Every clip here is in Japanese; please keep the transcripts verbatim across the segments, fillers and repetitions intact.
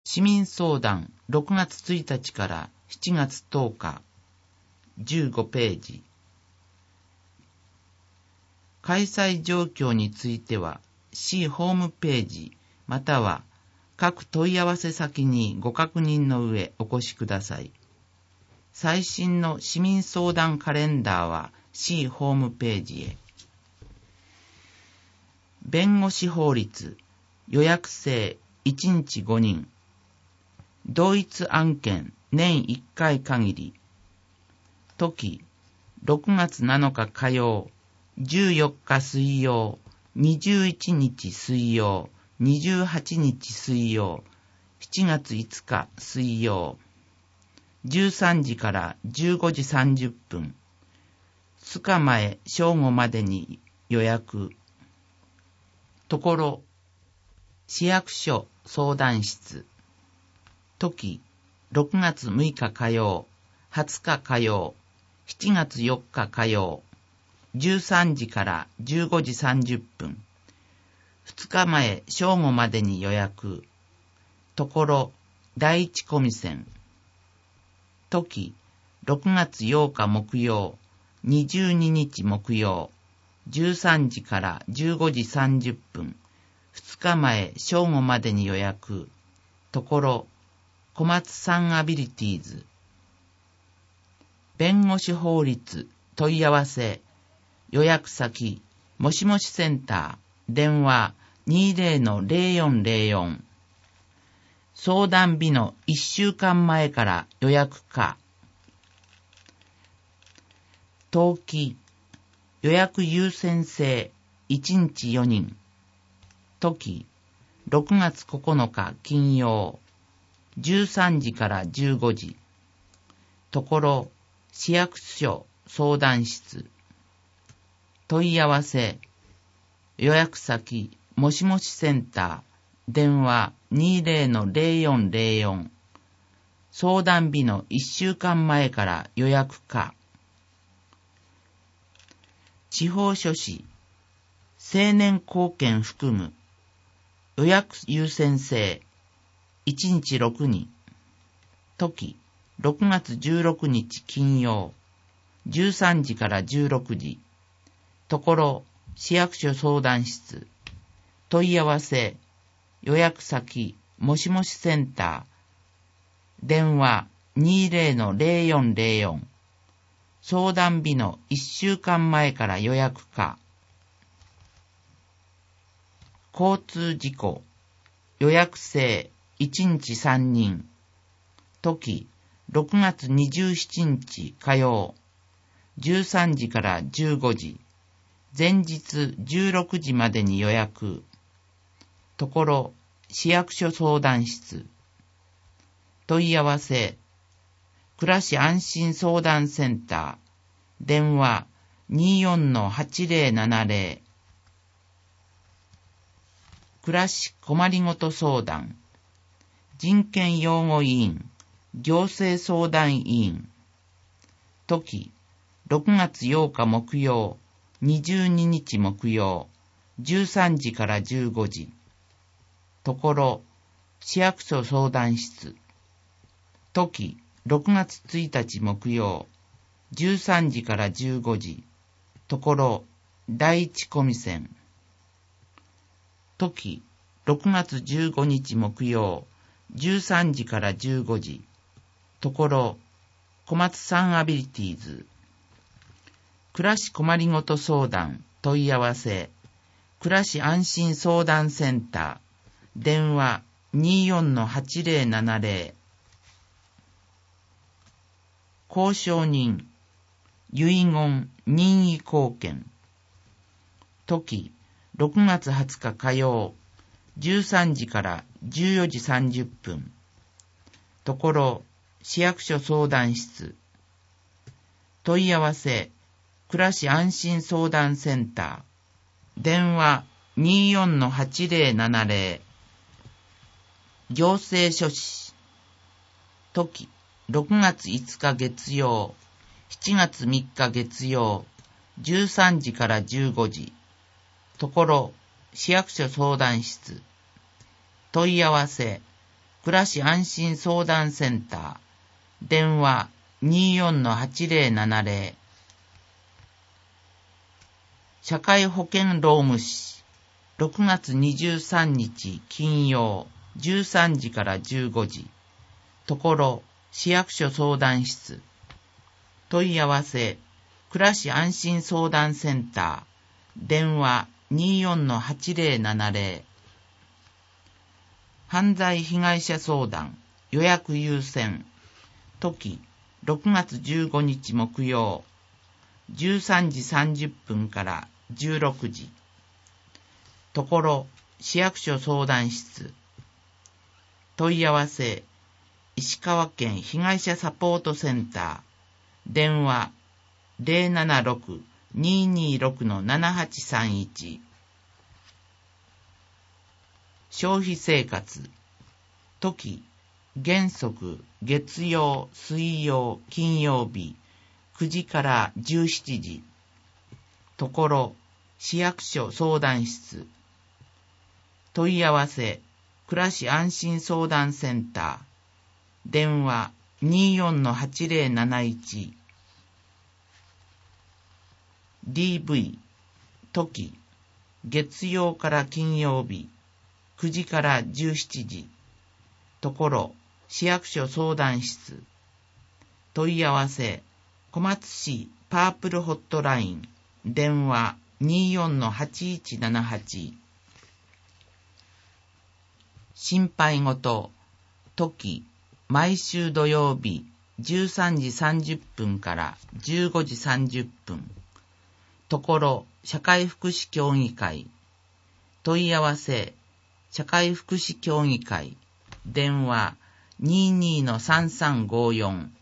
市民相談ろくがつついたちからしちがつとおかじゅうごページ。開催状況については市ホームページまたは各問い合わせ先にご確認の上お越しください。最新の市民相談カレンダーは市ホームページへ。弁護士法律予約制いちにちごにん同一案件年いっかい限り時ろくがつなのか火曜じゅうよっか水曜にじゅういちにち水曜にじゅうはちにち水曜しちがついつか水曜じゅうさんじからじゅうごじさんじゅっぷんふつかまえ正午までに予約ところ市役所相談室時ろくがつむいか火曜はつか火曜しちがつよっか火曜じゅうさんじからじゅうごじさんじゅっぷんふつかまえ正午までに予約ところ第一コミセン時ろくがつようか木曜にじゅうににち木曜じゅうさんじからじゅうごじさんじゅっぷんふつかまえ正午までに予約ところ小松サンアビリティーズ弁護士法律問い合わせ予約先もしもしセンター電話 にじゅうのゼロよんゼロよん 相談日のいっしゅうかんまえから予約可登記予約優先制いちにちよにん時ろくがつここのか金曜じゅうさんじからじゅうごじところ市役所相談室問い合わせ予約先もしもしセンター電話 にじゅうのゼロよんゼロよん 相談日のいっしゅうかんまえから予約可地方書士青年貢献含む予約優先制いちにちろくにん時ろくがつじゅうろくにち金曜じゅうさんじからじゅうろくじところ市役所相談室問い合わせ予約先もしもしセンター電話 にじゅうのゼロよんゼロよん 相談日のいっしゅうかんまえから予約可交通事故予約制いちにちさんにん時ろくがつにじゅうしちにち火曜じゅうさんじからじゅうごじ前日じゅうろくじまでに予約ところ市役所相談室問い合わせ暮らし安心相談センター電話 にじゅうよんのはちゼロななゼロ 暮らし困りごと相談人権擁護委員行政相談委員時ろくがつようか木曜にじゅうににち木曜じゅうさんじからじゅうごじところ市役所相談室時ろくがつついたち木曜じゅうさんじからじゅうごじところ第一コミセン時ろくがつじゅうごにち木曜じゅうさんじからじゅうごじところ小松サンアビリティーズ暮らし困りごと相談問い合わせ暮らし安心相談センター電話 にじゅうよんのはちゼロななゼロ 交渉人遺言任意貢献時ろくがつはつか火曜じゅうさんじからじゅうよじさんじゅっぷんところ市役所相談室問い合わせ暮らし安心相談センター電話 にじゅうよんのはちゼロななゼロ 行政書士時ろくがついつか月曜しちがつみっか月曜じゅうさんじからじゅうごじところ市役所相談室問い合わせ暮らし安心相談センター、電話 にーよんのはちぜろななぜろ。社会保険労務士、ろくがつにじゅうさんにち金曜、じゅうさんじからじゅうごじ、ところ市役所相談室、問い合わせ、暮らし安心相談センター、電話 にーよんのはちぜろななぜろ。犯罪被害者相談、予約優先、時、ろくがつじゅうごにち木曜、じゅうさんじさんじゅっぷんからじゅうろくじ、ところ市役所相談室、問い合わせ、石川県被害者サポートセンター、電話 ゼロななろく にーにーろく ななはちさんいち。消費生活、時、原則月曜、水曜、金曜日、くじからじゅうしちじ、ところ市役所相談室、問い合わせ、暮らし安心相談センター、電話 にーよんのはちぜろなないち。ディーブイ、時、月曜から金曜日、くじからじゅうしちじ、ところ市役所相談室、問い合わせ、小松市パープルホットライン、電話 にーよんのはちいちななはち。心配事、時、毎週土曜日じゅうさんじさんじゅっぷんからじゅうごじさんじゅっぷん、ところ社会福祉協議会、問い合わせ、社会福祉協議会、電話 にーにーのさんさんごよん。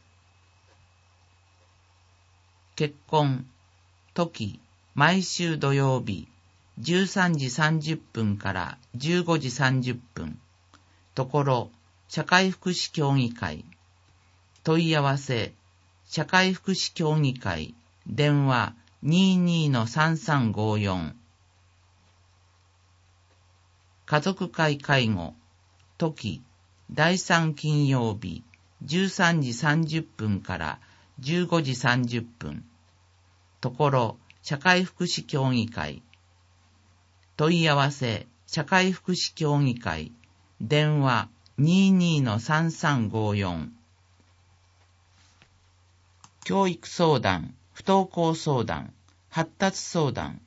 結婚、時、毎週土曜日じゅうさんじさんじゅっぷんからじゅうごじさんじゅっぷん、ところ社会福祉協議会、問い合わせ、社会福祉協議会、電話 にーにーのさんさんごよん。家族会介護、時、だいさん金曜日じゅうさんじさんじゅっぷんからじゅうごじさんじゅっぷん、ところ社会福祉協議会、問い合わせ、社会福祉協議会、電話 にーにーのさんさんごよん。教育相談、不登校相談、発達相談、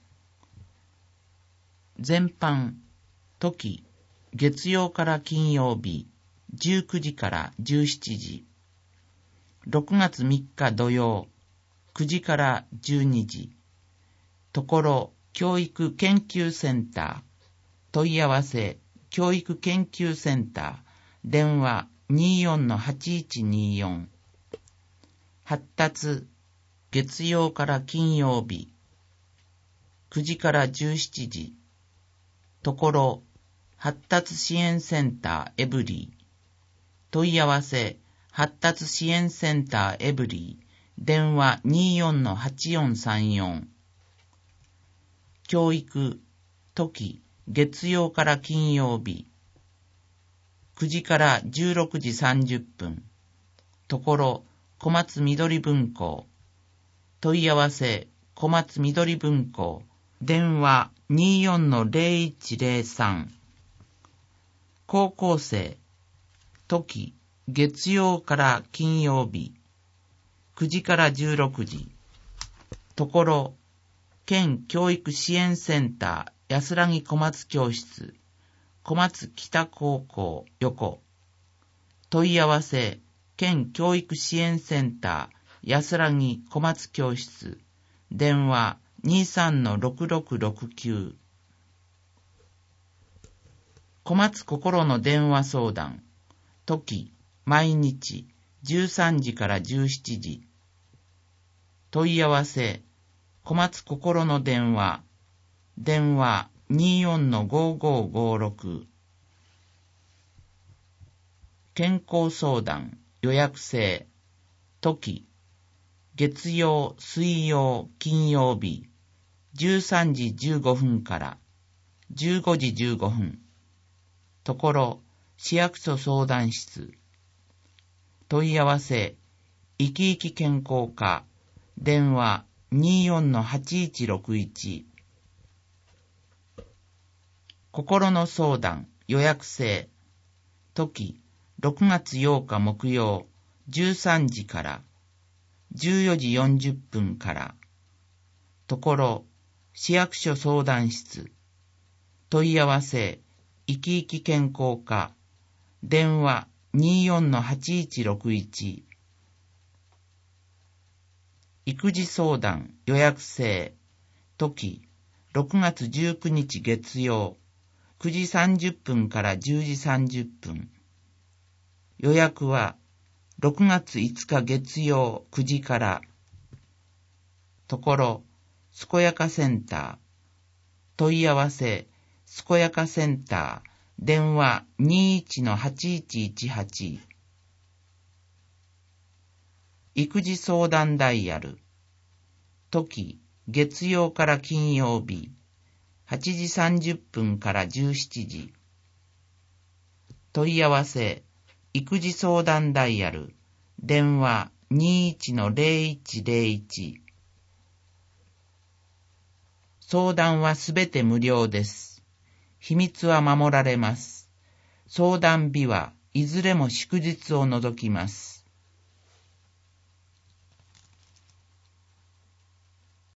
全般、時、月曜から金曜日じゅうくじからじゅうしちじ、ろくがつみっか土曜くじからじゅうにじ、ところ教育研究センター、問い合わせ、教育研究センター、電話 にーよんのはちいちにーよん。発達、月曜から金曜日くじからじゅうしちじ、ところ発達支援センターエブリー、問い合わせ、発達支援センターエブリー、電話 にーよんのはちよんさんよん。教育、時、月曜から金曜日くじからじゅうろくじさんじゅっぷん、ところ小松緑文庫、問い合わせ、小松緑文庫、電話 にーよんのぜろいちぜろさん。高校生、時、月曜から金曜日くじからじゅうろくじ、ところ県教育支援センター安らぎ小松教室、小松北高校横、問い合わせ、県教育支援センター安らぎ小松教室、電話 にーさんのろくろくろくきゅう。小松心の電話相談、時、毎日じゅうさんじからじゅうしちじ、問い合わせ、小松心の電話、電話 にーよんのごごごろく。健康相談、予約制、時、月曜、水曜、金曜日、じゅうさんじじゅうごふんからじゅうごじじゅうごふん、ところ、 市役所相談室。問い合わせ、いきいき健康課、電話 にーよんのはちいちろくいち。心の相談予約制。時、ろくがつようか木曜、じゅうさんじからじゅうよじよんじゅっぷんから。ところ、市役所相談室。問い合わせ、いきいき健康課、電話 にーよんのはちいちろくいち。育児相談予約制。時、ろくがつじゅうくにち月曜、くじさんじゅっぷんからじゅうじさんじゅっぷん。予約はろくがついつか月曜くじから。ところ、すこやかセンター。問い合わせ、すこやかセンター、電話 にーいちのはちいちいちはち。育児相談ダイヤル。時、月曜から金曜日、はちじさんじゅっぷんからじゅうしちじ。問い合わせ、育児相談ダイヤル、電話 にーいちのぜろいちぜろいち。相談はすべて無料です。秘密は守られます。相談日はいずれも祝日を除きます。